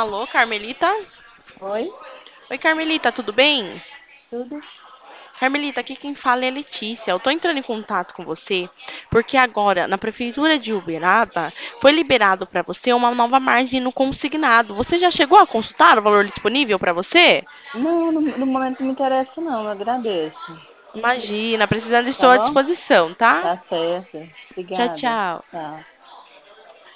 Alô, Carmelita? Oi, Oi, Carmelita, tudo bem? tudo? Carmelita, aqui quem fala é a Letícia. Eu tô entrando em contato com você porque agora, na Prefeitura de Uberaba, foi liberado para você uma nova margem no consignado. Você já chegou a consultar o valor disponível para você? Não, no momento não me interessa não, eu agradeço. Imagina, precisando, Tá estou à bom? disposição, tá? Tá certo. Tchau, Obrigada. tchau. Tchau.